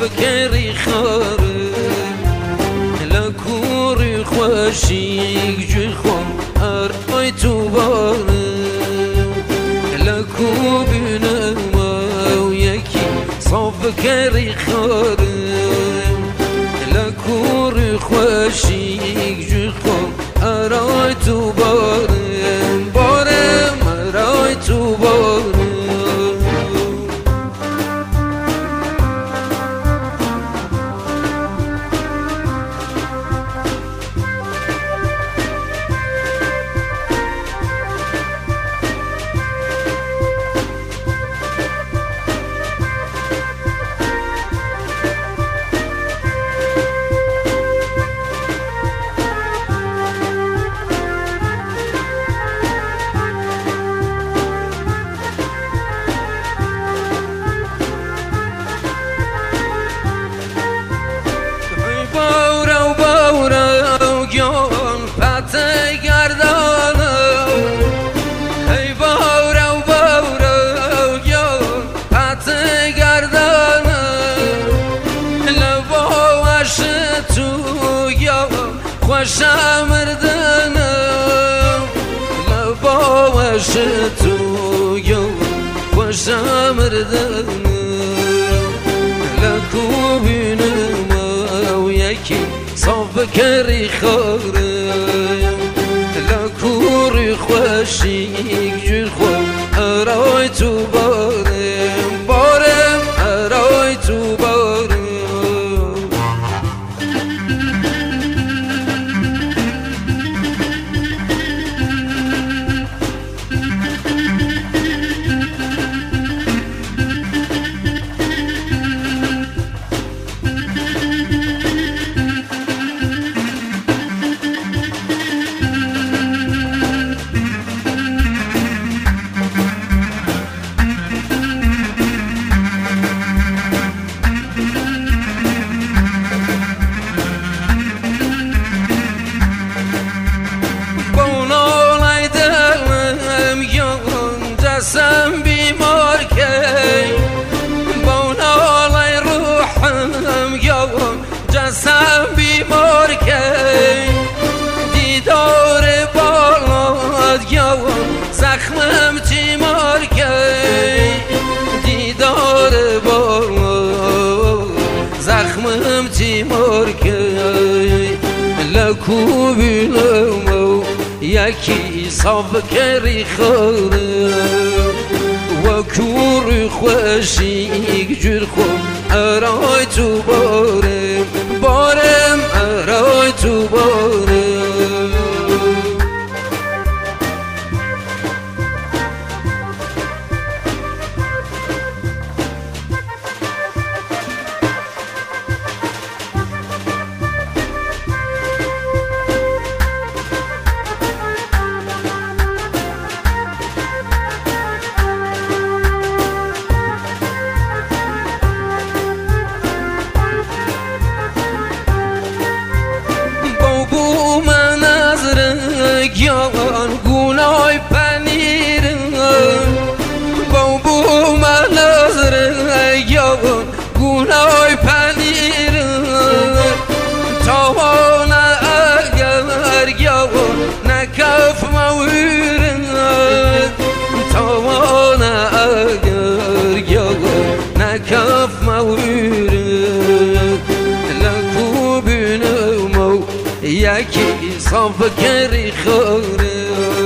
فکری خاره لکوری خوشی جوی خون ارای تو باره لکو بینم و یکی صاف فکری خاره لکوری خوشی جوی خون ارای تو باره بارم ارای تو باره خوشم مردنم لباوش تو یا خوشم مردنم لکو بینم و یکی صاف کری خاره لکوری خوشی جور خور ارای تو بارم بارم ارای تو بارم جسم بیمار کی با نالای روحم یوم جسم بیمار کی دیدار بالاد یوم زخمم تیمار کی دیدار بالاد زخمم تیمار کی لکو بینم یکی صاف کری خاره و کوری خوشی جور خون ارای تو بارم بارم ارای تو بارم گیان گونای پنیر بابو من نظر گیان گونای پنیر تاوان اگر گیان نکف مویر تاوان اگر گیان نکف مویر لکو بینم یکی صاف کری خاره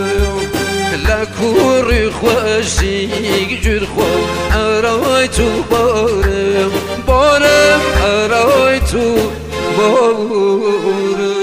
لکوری خوشی جور خور ارای تو بارم بارم ارای تو بارم